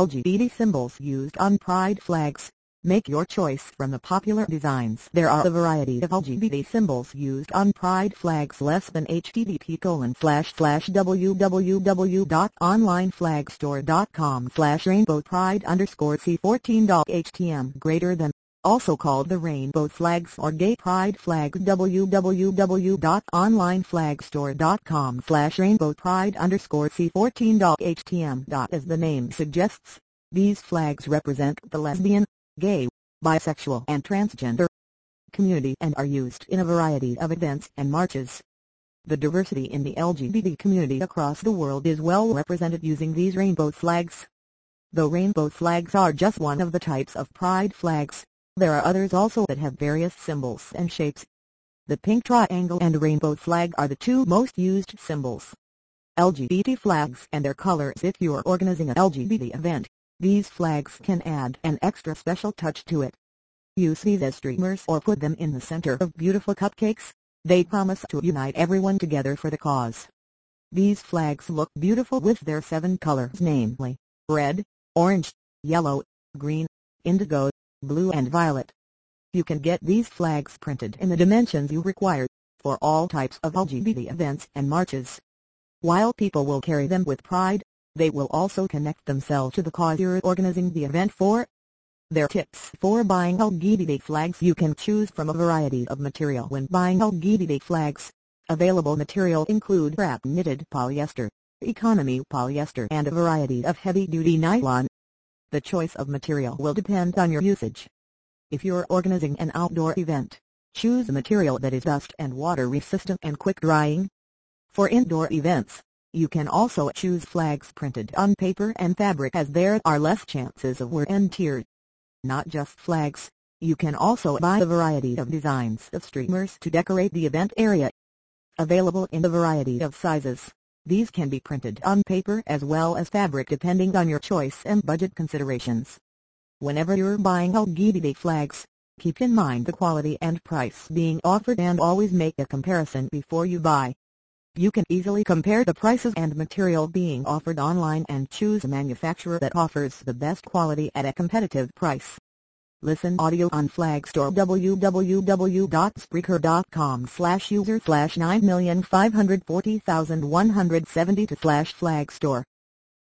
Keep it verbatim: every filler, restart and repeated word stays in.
L G B T symbols used on pride flags. Make your choice from the popular designs. There are a variety of L G B T symbols used on pride flags. Less than http colon slash slash www.onlineflagstore.com slash rainbow pride underscore c14.htm greater than, also called the rainbow flags or gay pride flags. www.onlineflagstore.com slash rainbow pride underscore c14.htm. As the name suggests, these flags represent the lesbian, gay, bisexual and transgender community and are used in a variety of events and marches. The diversity in the L G B T community across the world is well represented using these rainbow flags. Though rainbow flags are just one of the types of pride flags, there are others also that have various symbols and shapes. The pink triangle and rainbow flag are the two most used symbols. L G B T flags and their colors. If you're organizing an L G B T event, these flags can add an extra special touch to it. Use these as streamers or put them in the center of beautiful cupcakes. They promise to unite everyone together for the cause. These flags look beautiful with their seven colors, namely red, orange, yellow, green, indigo, blue and violet. You can get these flags printed in the dimensions you require for all types of L G B T events and marches. While people will carry them with pride, they will also connect themselves to the cause you're organizing the event for. Their tips for buying L G B T flags. You can choose from a variety of material when buying L G B T flags. Available material include wrap knitted polyester, economy polyester and a variety of heavy-duty nylon. The choice of material will depend on your usage. If you're organizing an outdoor event, choose a material that is dust and water resistant and quick drying. For indoor events, you can also choose flags printed on paper and fabric as there are less chances of wear and tear. Not just flags, you can also buy a variety of designs of streamers to decorate the event area. Available in a variety of sizes, these can be printed on paper as well as fabric depending on your choice and budget considerations. Whenever you're buying L G B T flags, keep in mind the quality and price being offered and always make a comparison before you buy. You can easily compare the prices and material being offered online and choose a manufacturer that offers the best quality at a competitive price. Listen audio on Flagstore. www.spreaker.com slash user slash nine million five hundred forty thousand one hundred seventy-two slash Flagstore.